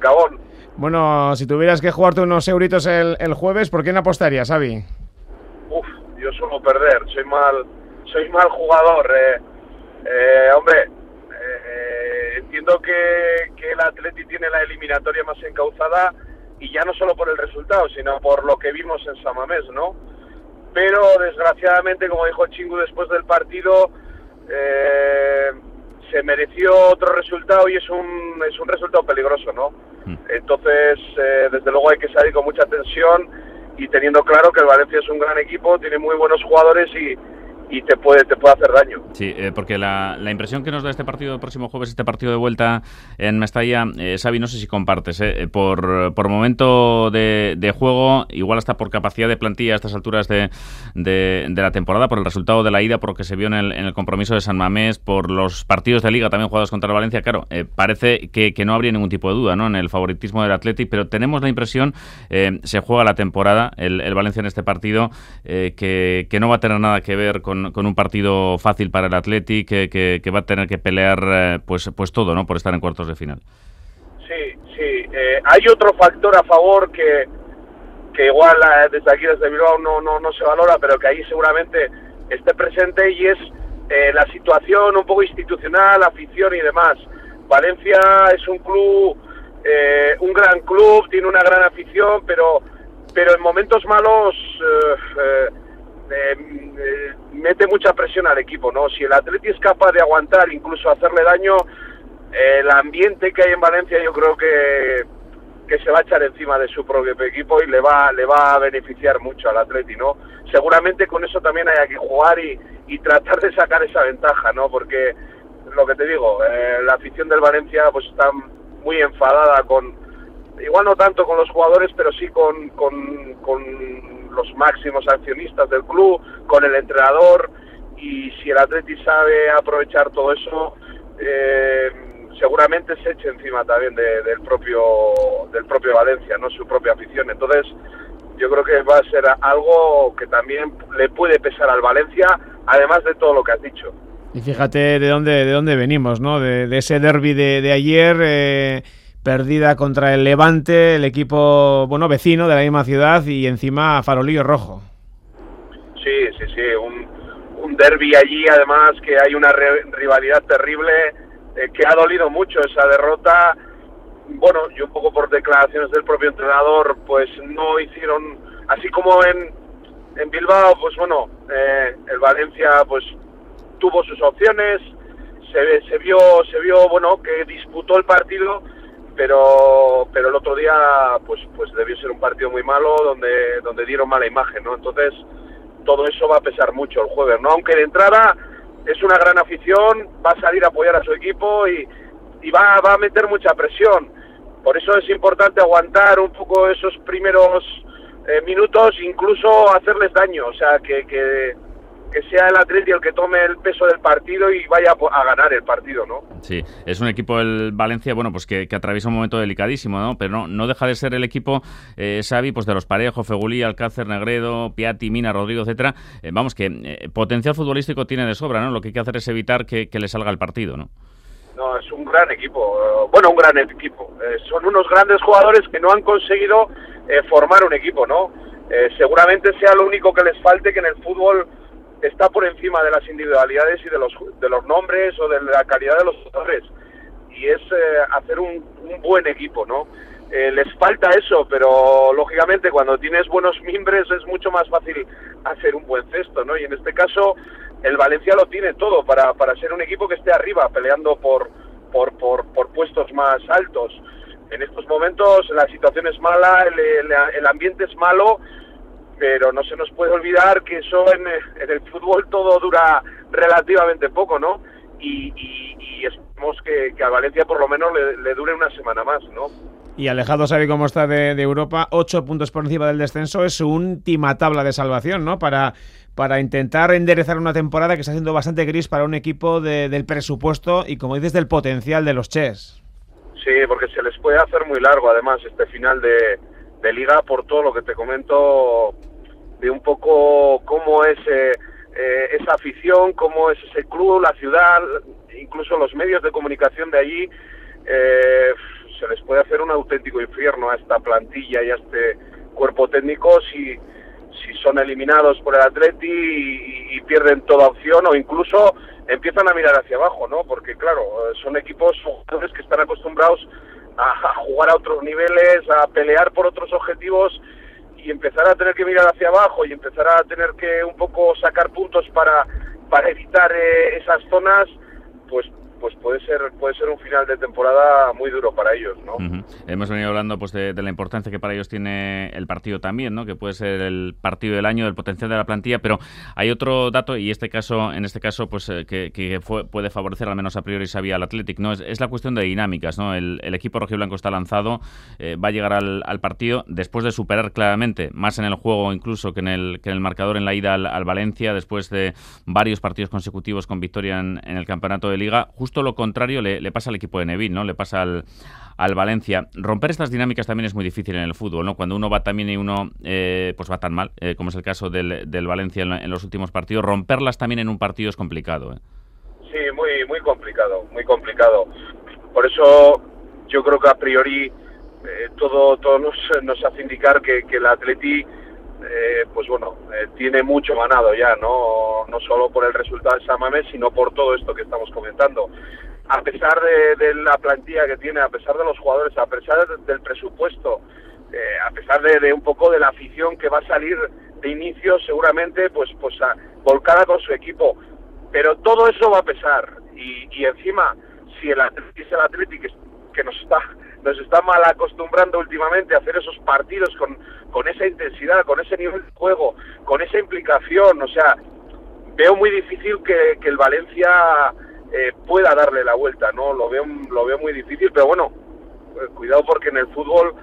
Gabón. Bueno, si tuvieras que jugarte unos euritos el jueves, ¿por quién apostarías, Xavi? Yo suelo perder, soy mal jugador. Hombre, entiendo que el Atleti tiene la eliminatoria más encauzada, y ya no solo por el resultado, sino por lo que vimos en San Mamés, ¿no? Pero desgraciadamente, como dijo Chingu después del partido, se mereció otro resultado, y es un resultado peligroso, ¿no? Entonces, desde luego hay que salir con mucha tensión y teniendo claro que el Valencia es un gran equipo, tiene muy buenos jugadores y te puede hacer daño. Sí, porque la impresión que nos da este partido el próximo jueves, este partido de vuelta en Mestalla, Xavi, no sé si compartes, por momento de juego, igual hasta por capacidad de plantilla a estas alturas de la temporada, por el resultado de la ida, por lo que se vio en el compromiso de San Mamés, por los partidos de Liga también jugados contra el Valencia. Claro, parece que no habría ningún tipo de duda, ¿no?, en el favoritismo del Atleti, pero tenemos la impresión, se juega la temporada, el Valencia en este partido, que no va a tener nada que ver con un partido fácil para el Atleti, que va a tener que pelear pues todo, ¿no?, por estar en cuartos de final. Sí. Hay otro factor a favor que igual desde aquí, desde Bilbao, no se valora, pero que ahí seguramente esté presente, y es la situación un poco institucional, afición y demás. Valencia es un club, un gran club, tiene una gran afición, pero en momentos malos mete mucha presión al equipo, ¿no? Si el Atleti es capaz de aguantar, incluso hacerle daño, el ambiente que hay en Valencia, yo creo que se va a echar encima de su propio equipo y le va a beneficiar mucho al Atleti, ¿no? Seguramente con eso también haya que jugar y tratar de sacar esa ventaja, ¿no? Porque lo que te digo, la afición del Valencia pues está muy enfadada igual no tanto con los jugadores, pero sí con los máximos accionistas del club, con el entrenador, y si el Atleti sabe aprovechar todo eso, seguramente se eche encima también del propio Valencia, ¿no?, su propia afición. Entonces yo creo que va a ser algo que también le puede pesar al Valencia, además de todo lo que has dicho. Y fíjate de dónde venimos, ¿no? De ese derbi de ayer, perdida contra el Levante, el equipo vecino de la misma ciudad, y encima farolillo rojo. Sí, un derbi allí, además que hay una rivalidad terrible, que ha dolido mucho esa derrota. Bueno, y un poco por declaraciones del propio entrenador, pues no hicieron, así como en Bilbao, pues bueno, el Valencia pues tuvo sus opciones, se vio bueno, que disputó el partido, pero el otro día pues debió ser un partido muy malo donde dieron mala imagen, ¿no? Entonces todo eso va a pesar mucho el jueves, ¿no? Aunque de entrada es una gran afición, va a salir a apoyar a su equipo y va a meter mucha presión. Por eso es importante aguantar un poco esos primeros minutos, incluso hacerles daño, o sea, que sea el Atleti el que tome el peso del partido y vaya a ganar el partido, ¿no? Sí, es un equipo, el Valencia, bueno, pues que atraviesa un momento delicadísimo, ¿no? Pero no deja de ser el equipo, Xavi, pues de los Parejo, Fegulí, Alcácer, Negredo, Piatti, Mina, Rodrigo, etcétera. Vamos, que potencial futbolístico tiene de sobra, ¿no? Lo que hay que hacer es evitar que le salga el partido, ¿no? No, es un gran equipo, un gran equipo. Son unos grandes jugadores que no han conseguido formar un equipo, ¿no? Seguramente sea lo único que les falte, que en el fútbol está por encima de las individualidades y de los nombres o de la calidad de los jugadores, y es hacer un buen equipo, ¿no? Les falta eso, pero lógicamente cuando tienes buenos mimbres es mucho más fácil hacer un buen cesto, ¿no? Y en este caso el Valencia lo tiene todo para ser un equipo que esté arriba, peleando por puestos más altos. En estos momentos la situación es mala, el ambiente es malo, pero no se nos puede olvidar que eso en el fútbol todo dura relativamente poco, ¿no? Y esperemos que a Valencia por lo menos le dure una semana más, ¿no? Y alejado, ¿sabe cómo está de Europa? 8 puntos por encima del descenso, es su última tabla de salvación, ¿no? Para intentar enderezar una temporada que está siendo bastante gris para un equipo del presupuesto y, como dices, del potencial de los Ches. Sí, porque se les puede hacer muy largo, además, este final de Liga, por todo lo que te comento, de un poco cómo es esa afición, cómo es ese club, la ciudad, incluso los medios de comunicación de allí. se les puede hacer un auténtico infierno a esta plantilla y a este cuerpo técnico si son eliminados por el Atleti y pierden toda opción, o incluso empiezan a mirar hacia abajo, ¿no? Porque claro, son equipos, jugadores que están acostumbrados a jugar a otros niveles, a pelear por otros objetivos, y empezar a tener que mirar hacia abajo y empezar a tener que un poco sacar puntos para evitar esas zonas, pues puede ser un final de temporada muy duro para ellos, ¿no? Hemos venido hablando pues de la importancia que para ellos tiene el partido también, ¿no? Que puede ser el partido del año, del potencial de la plantilla, pero hay otro dato, y en este caso pues que puede favorecer al menos a priori Xavi al Athletic, ¿no? Es la cuestión de dinámicas, ¿no? El equipo rojiblanco está lanzado, va a llegar al partido después de superar claramente, más en el juego incluso que en el marcador en la ida al Valencia, después de varios partidos consecutivos con victoria en el campeonato de Liga. Justo lo contrario le pasa al equipo de Neville, ¿no? Le pasa al Valencia. Romper estas dinámicas también es muy difícil en el fútbol, ¿no? Cuando uno va tan bien y uno pues va tan mal, como es el caso del Valencia en los últimos partidos, romperlas también en un partido es complicado, ¿eh? Sí, muy complicado, muy complicado. Por eso yo creo que a priori todo nos hace indicar que el Atleti pues bueno, tiene mucho ganado ya, no solo por el resultado de San Mamés, sino por todo esto que estamos comentando. A pesar de la plantilla que tiene, a pesar de los jugadores, a pesar del presupuesto, a pesar de un poco de la afición que va a salir de inicio, seguramente pues volcada con su equipo, pero todo eso va a pesar, y encima, si el Atleti es el Atleti que nos está mal acostumbrando últimamente a hacer esos partidos con esa intensidad, con ese nivel de juego, con esa implicación, o sea, veo muy difícil que el Valencia pueda darle la vuelta, ¿no? Lo veo muy difícil, pero bueno, cuidado, porque en el fútbol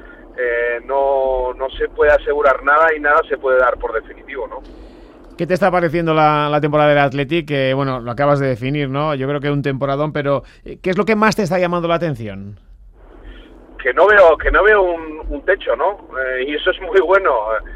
no se puede asegurar nada y nada se puede dar por definitivo, ¿no? ¿Qué te está pareciendo la temporada del Athletic? Que bueno, lo acabas de definir, ¿no? Yo creo que un temporadón, pero ¿qué es lo que más te está llamando la atención? Que no veo un techo, ¿no? Y eso es muy bueno.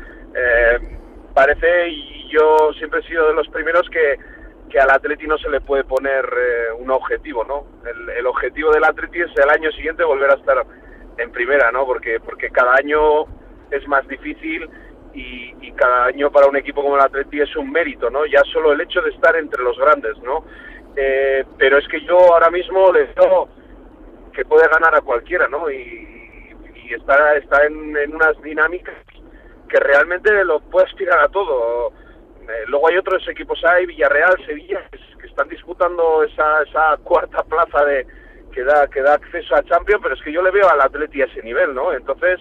Parece, y yo siempre he sido de los primeros que al Atleti no se le puede poner un objetivo, ¿no? El objetivo del Atleti es el año siguiente volver a estar en primera, ¿no? Porque cada año es más difícil y cada año para un equipo como el Atleti es un mérito, ¿no? Ya solo el hecho de estar entre los grandes, ¿no? Pero es que yo ahora mismo le veo que puede ganar a cualquiera, ¿no? Y está en unas dinámicas que realmente lo puede aspirar a todo. Luego hay otros equipos, hay Villarreal, Sevilla, que están disputando esa cuarta plaza que da acceso a Champions, pero es que yo le veo al Atleti a ese nivel, ¿no? Entonces,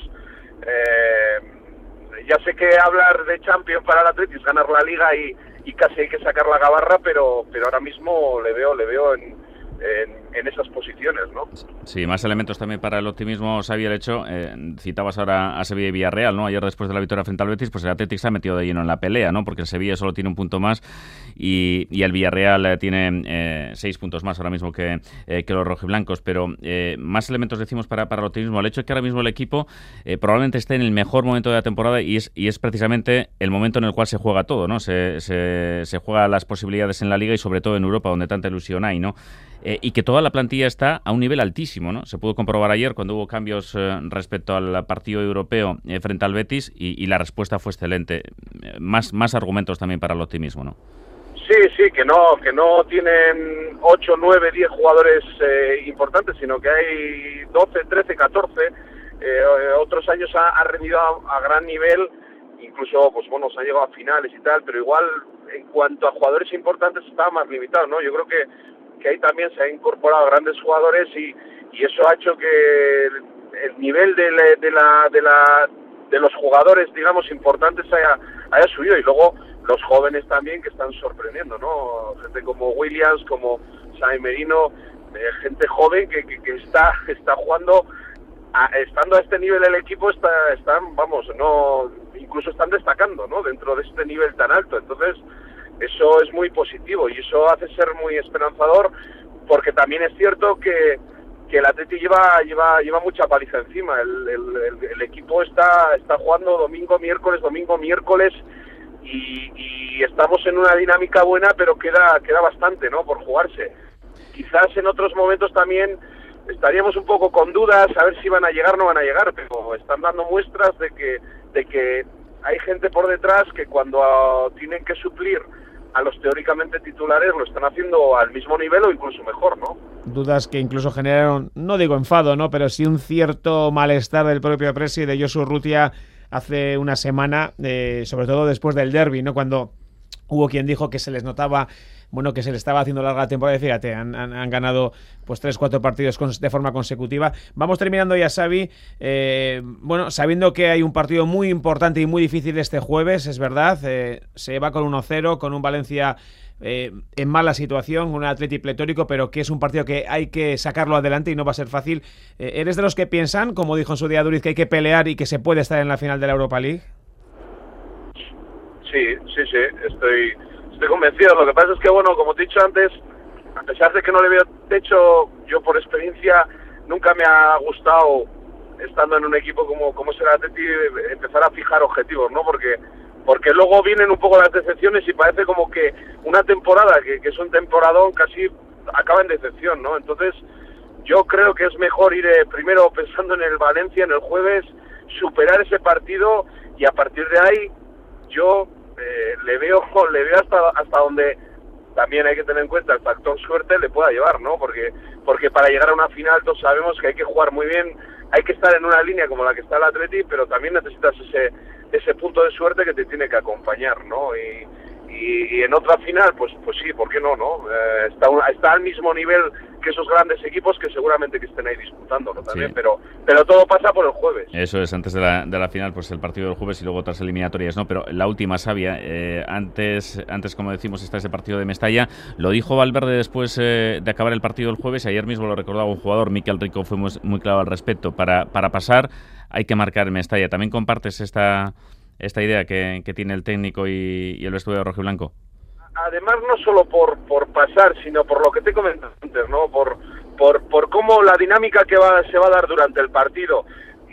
ya sé que hablar de Champions para el Atleti es ganar la Liga y casi hay que sacar la gabarra, pero ahora mismo le veo en esas posiciones, ¿no? Sí, más elementos también para el optimismo, Xavi, el hecho, citabas ahora a Sevilla y Villarreal, ¿no? Ayer, después de la victoria frente al Betis, pues el Athletic se ha metido de lleno en la pelea, ¿no? Porque el Sevilla solo tiene un punto más y el Villarreal tiene 6 puntos más ahora mismo que los rojiblancos, pero más elementos decimos para el optimismo. El hecho es que ahora mismo el equipo probablemente esté en el mejor momento de la temporada y es precisamente el momento en el cual se juega todo, ¿no? Se juega las posibilidades en la Liga y sobre todo en Europa, donde tanta ilusión hay, ¿no? Y que toda la plantilla está a un nivel altísimo, ¿no? Se pudo comprobar ayer cuando hubo cambios respecto al partido europeo frente al Betis y la respuesta fue excelente. Más argumentos también para el optimismo, ¿no? Sí, que no tienen 8, 9, 10 jugadores importantes, sino que hay 12, 13, 14. Otros años ha rendido a gran nivel, incluso pues bueno, se ha llegado a finales y tal, pero igual en cuanto a jugadores importantes está más limitado, ¿no? Yo creo que ahí también se han incorporado grandes jugadores y eso ha hecho que el nivel de los jugadores, digamos, importantes haya subido, y luego los jóvenes también que están sorprendiendo, ¿no? Gente como Williams, como Xavi Merino, gente joven que está jugando, estando a este nivel el equipo incluso están destacando, ¿no? Dentro de este nivel tan alto. Entonces, eso es muy positivo y eso hace ser muy esperanzador, porque también es cierto que el Atleti lleva mucha paliza encima. El equipo está jugando domingo, miércoles y estamos en una dinámica buena, pero queda bastante, ¿no? Por jugarse. Quizás en otros momentos también estaríamos un poco con dudas a ver si van a llegar o no van a llegar, pero están dando muestras de que hay gente por detrás que cuando tienen que suplir a los teóricamente titulares lo están haciendo al mismo nivel o incluso mejor, ¿no? Dudas que incluso generaron, no digo enfado, ¿no?, pero sí un cierto malestar del propio Presi, de Josu Urrutia, hace una semana, sobre todo después del derbi, ¿no?, cuando hubo quien dijo que se les notaba, bueno, que se les estaba haciendo larga la temporada. Y fíjate, han ganado pues 3-4 partidos de forma consecutiva. Vamos terminando ya, Xavi. Bueno, sabiendo que hay un partido muy importante y muy difícil este jueves, es verdad, se va con 1-0, con un Valencia en mala situación, un Atleti pletórico, pero que es un partido que hay que sacarlo adelante y no va a ser fácil. ¿Eres de los que piensan, como dijo en su día Duriz, que hay que pelear y que se puede estar en la final de la Europa League? Sí, estoy convencido. Lo que pasa es que, bueno, como te he dicho antes, a pesar de que no le veo techo, yo por experiencia nunca me ha gustado, estando en un equipo como es el Atleti, empezar a fijar objetivos, ¿no? Porque luego vienen un poco las decepciones y parece como que una temporada, que es un temporadón, casi acaba en decepción, ¿no? Entonces, yo creo que es mejor ir primero pensando en el Valencia, en el jueves, superar ese partido y a partir de ahí yo le veo hasta donde también hay que tener en cuenta el factor suerte le pueda llevar, ¿no? Porque para llegar a una final todos sabemos que hay que jugar muy bien, hay que estar en una línea como la que está el Atleti, pero también necesitas ese punto de suerte que te tiene que acompañar, ¿no? Y en otra final, pues sí, ¿por qué no? Está al mismo nivel que esos grandes equipos que seguramente que estén ahí disputando, ¿no? También, sí. Pero todo pasa por el jueves. Eso es, antes de la final, pues el partido del jueves y luego otras eliminatorias, ¿no? Pero la última, Xavi, antes, como decimos, está ese partido de Mestalla. Lo dijo Valverde después de acabar el partido del jueves, ayer mismo lo recordaba un jugador, Mikel Rico, fue muy claro al respecto. Para pasar hay que marcar Mestalla. ¿También compartes esta idea que tiene el técnico y el vestuario rojiblanco? Además, no solo por pasar, sino por lo que te comenté antes, ¿no? Por cómo la dinámica que se va a dar durante el partido.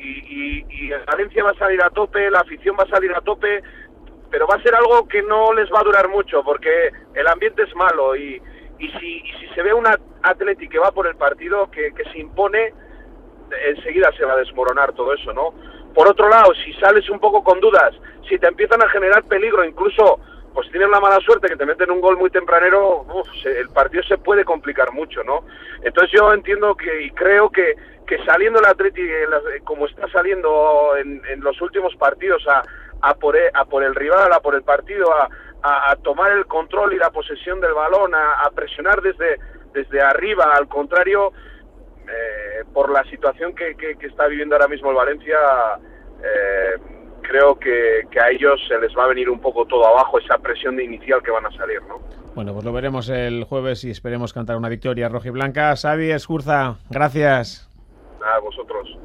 Y Valencia va a salir a tope, la afición va a salir a tope, pero va a ser algo que no les va a durar mucho, porque el ambiente es malo y si se ve un Atleti que va por el partido, que se impone, enseguida se va a desmoronar todo eso, ¿no? Por otro lado, si sales un poco con dudas, si te empiezan a generar peligro, incluso pues tienes la mala suerte que te meten un gol muy tempranero, el partido se puede complicar mucho, ¿no? Entonces yo entiendo y creo que saliendo el Atleti como está saliendo en los últimos partidos a por el rival, a por el partido, a tomar el control y la posesión del balón, a presionar desde arriba, al contrario, por la situación que está viviendo ahora mismo el Valencia, creo que a ellos se les va a venir un poco todo abajo, esa presión inicial que van a salir, ¿no? Bueno, pues lo veremos el jueves y esperemos cantar una victoria rojiblanca. Xavi Escurza, gracias. A vosotros.